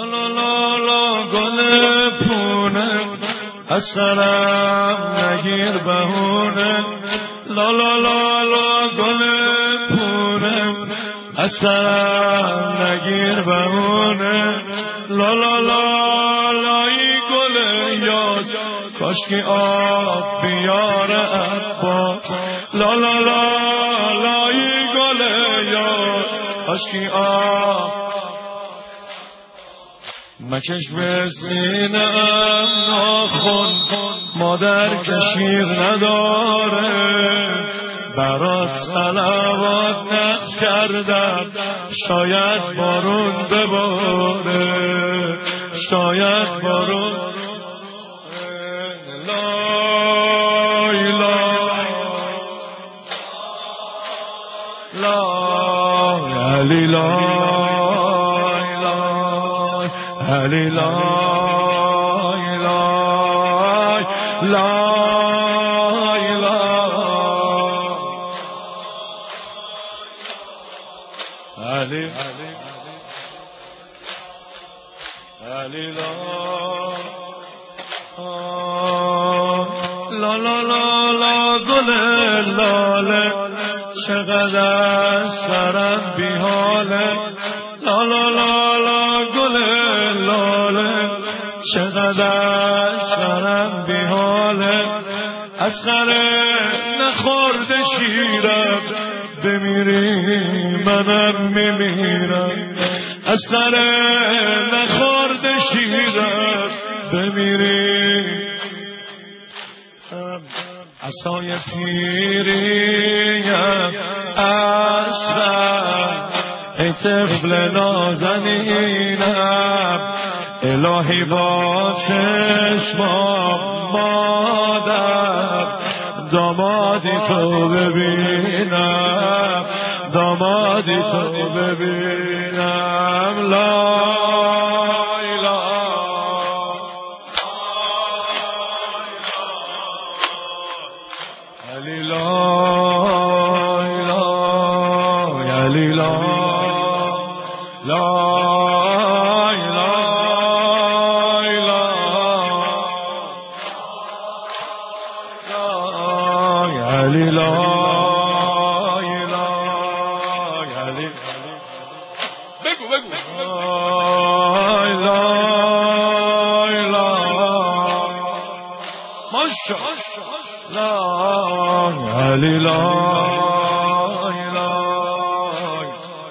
لا لا لا گل پونه از سرم نگیر بهونه لا لا لا لا گل پونه از سرم نگیر بهونه لا لا لا لای گل یاس کاشکی آب بیار عباس لا لا لا لای گل یاس کاشکی آب مکش به سینه‌ام ناخن مادر کشیر نداره برات صلوات نقش کردم شاید بارون بباره شاید بارون لا اله لا علی لا علی لا اله لا اله علی علی لا لا لا لا لا گل لاله چقدر سرم بیحاله لا لا لا لا گل لاله چقدر سرم بیحاله اصغره نخورده شیرم بمیری منم میمیرم اصغره نخورده شیرم بمیری عصای پیریم اصغر ای طفل نازنینم الهی با چشمام مادر دامادی تو ببینم دامادی تو ببینم لا اله علی لا اله علی لا لا علی لا اله علی بگو لا اله ماشاءالله علی لا اله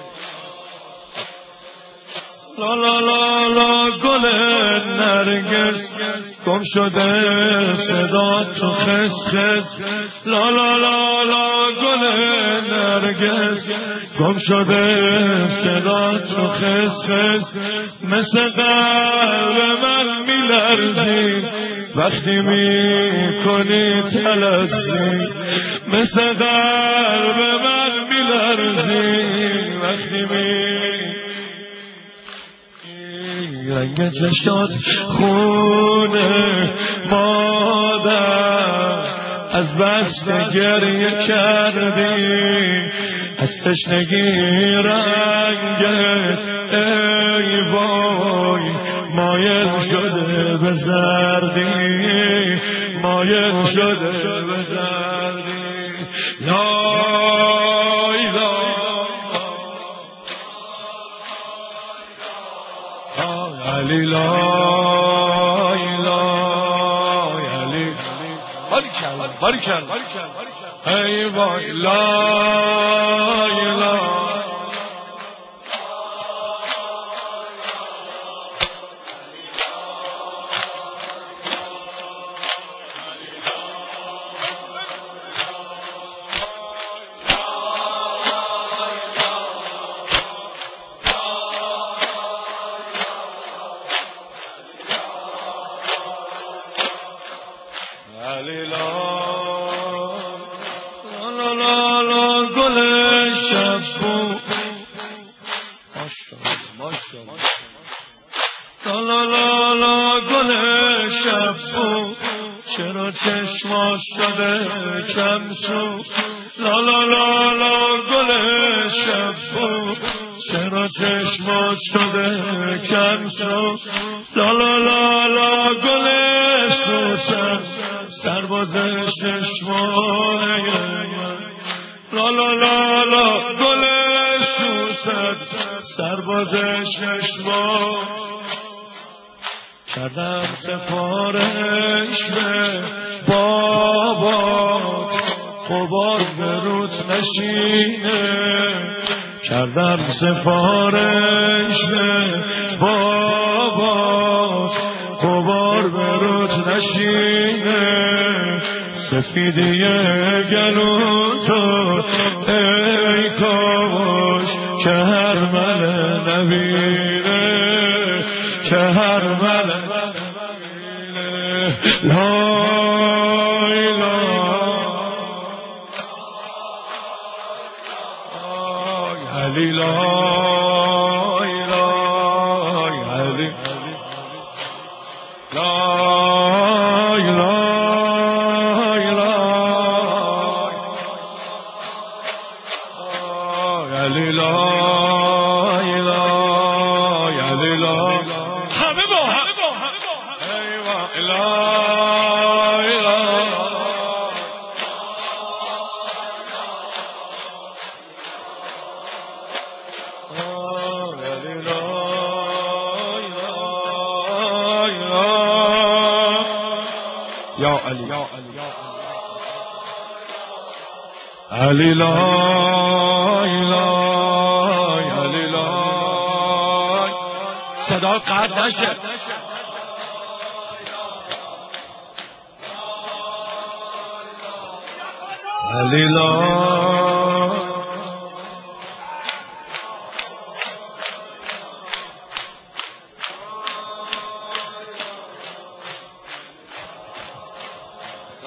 لا لا لا لا گل نرگس گم شده صدا تو خس خس لا لا لا لا گل نرگس گم شده صدا تو خس خس مثل قلب من میلرزی وقتی میکنی تلزی مثل قلب من میلرزی وقتی رنگ چشات خونه مادر از بس گریه کردی از تشنگی رنگ ای وای مایل شده به زردی مایل شده به زردی لا اله علی لا اله علی بارکل ای وای لا اله علی لا لا لا لا گل شبو ماشاءالله لا لا لا لا گل شبو چرا چشما شده کم شو لا لا لا لا گل شب چرا چشمات شده کنسو لا لا لا لا گل سوسن سرباز چشمای لا لا لا لا گل سوسن سرباز چشمای کردم سفارش به بابات غبار به روت نشینه کردم سفارش به بابات غبار به روت نشینه سفیدی گلو تو ای کاش که هر مل نبینه که هر مل لا علی لا اله علی لا اله علی لا اله علی لا همه با ایوا لا یا علی علی لا اله علی لا صدا قطع نشه علی لا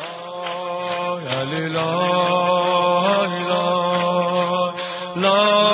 علی لا اله لا